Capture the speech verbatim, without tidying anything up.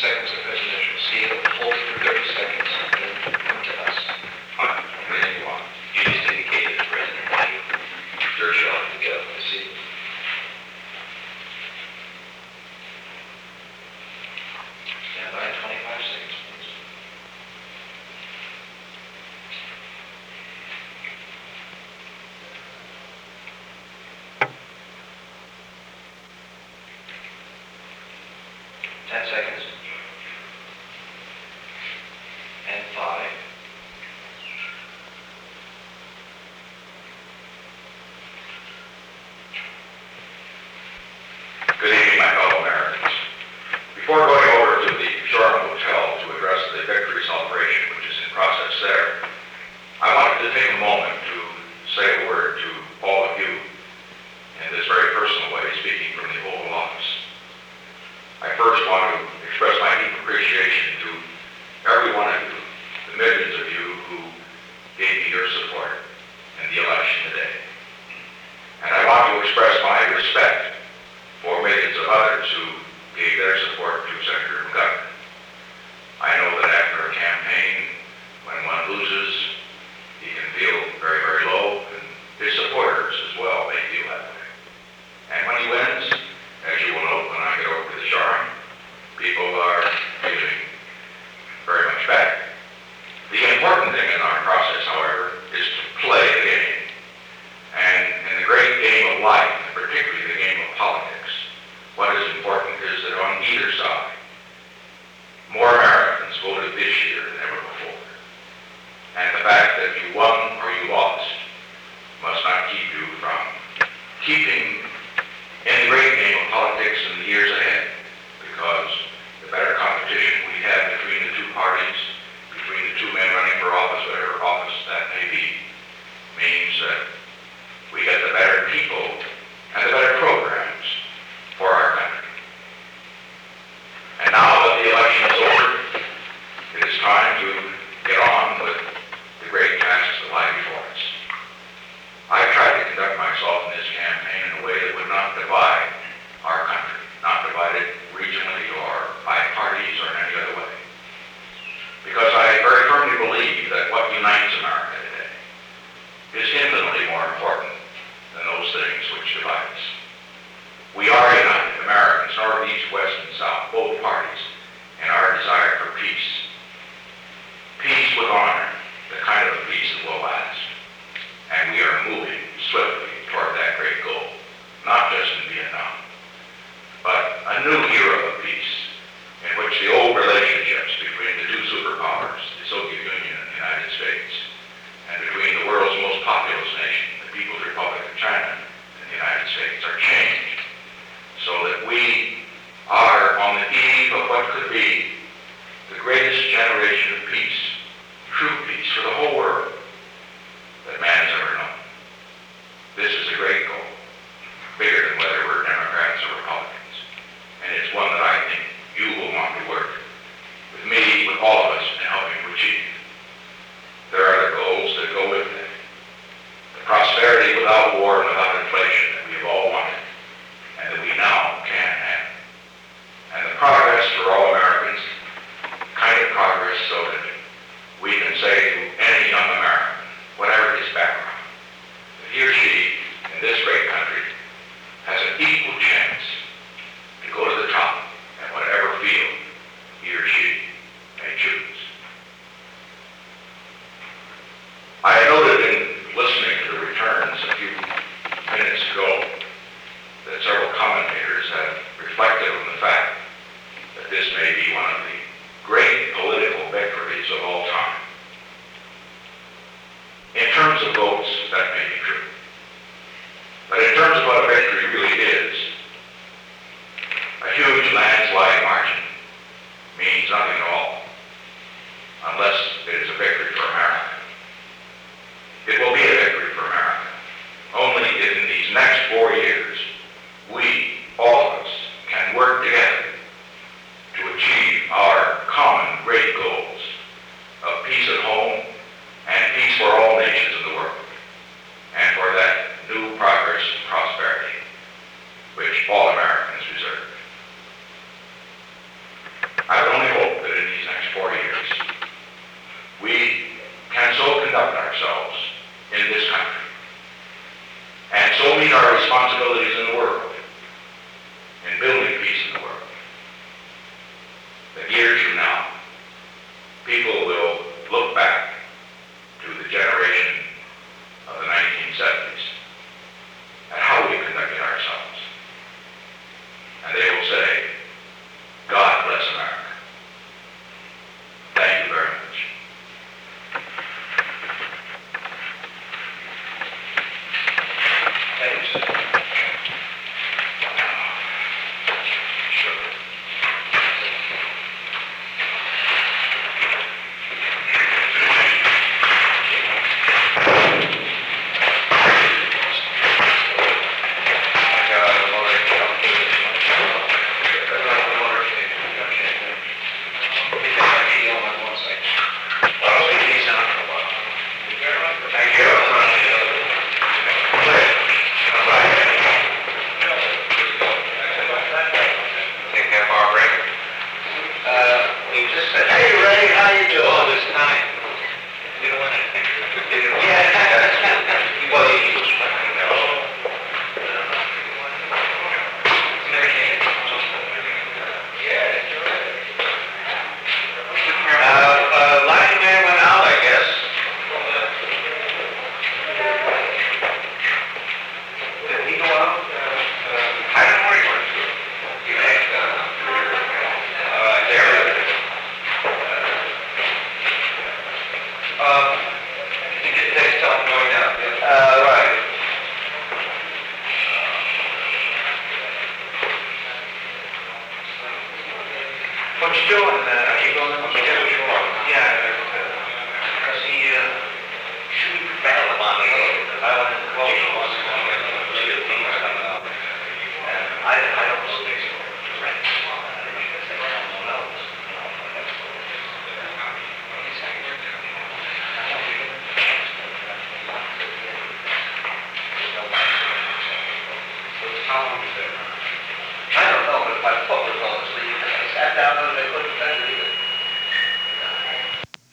seconds of presidential seal, hold it for thirty seconds, and then come to us. Fine, anything you want. You just indicated the president name. Sure, shall I get up and see? Stand by twenty-five seconds, please. Ten seconds. And five. Good evening, my fellow Americans. Before going over to the Shoreham Hotel to address the victory celebration, which is in process there, I wanted to take a moment to say a word to all of you in this very personal way, speaking from the Oval Office. I first want to express my deep appreciation to every one of you, the millions of you who gave me your support in the election today. And I want to express my respect for millions of others who gave their support to Senator McGovern. I know that after a campaign, when one loses, he can feel very, very low, and his supporters as well may feel that way. And when he wins, as you will note when I get over to the Shoreham, people are feeling very much better. The important thing in our process, however, is to play the game. And in the great game of life, and particularly the game of politics, what is important is that on either side, more Americans voted this year than ever before. And the fact that you won or you lost must not keep you from keeping in the great game of politics in the years ahead, because the better competition we have between the two parties, between the two men running for office, whatever office that may be, means that we get the better people and the better programs for our country. And now that the election is over, it is time to get on with the great tasks that lie before us. I've tried to conduct myself in this campaign in a way that would not divide our country, not divide it regionally or by parties or in any other way. Because I very firmly believe that what unites America today is infinitely more important than those things which divide us. We are united, Americans, North, East, West, and South, both parties, in our desire for peace. Peace with honor, the kind of peace that will last. And we are moving swiftly toward that great goal, not just in Vietnam, but a new era of peace in which the old relationships between the two superpowers, the Soviet Union and the United States, and between the world's most populous nation, the People's Republic of China and the United States, are changed so that we are on the eve of what could be the greatest generation of peace, true peace for the whole world that man has ever known. This is a great goal, bigger than whether we're Democrats or Republicans. And it's one that I think you will want to work with me, with all of us, in helping to achieve. There are other goals that go with that. The prosperity without war and without inflation that we have all wanted, and that we now can have. And the progress for all Americans, kind of progress so that we can say to any young American, whatever his background, that he or she in this great country has an equal chance to go to the top in whatever field he or she may choose. I noted in listening to the returns a few minutes ago that several commentators have reflected on the fact that this may be one of the great political victories of all time. In terms of votes, that may be true. But in terms of what a victory really is, a huge landslide margin means nothing at all, unless it is a victory for America. It will be a victory for America only if in these next four years we, all of us, can work together to achieve our common great goals of peace at home and peace for all nations in the world, and for that new progress and prosperity which all Americans deserve. I would only What you doing, uh, are you going to get it? Yeah, because he, uh, should we battle him on the road, because I went in close once, and see if he's coming up. And I, I don't see it. I don't know, but my foot was on the sleeve, I sat down and they couldn't bend it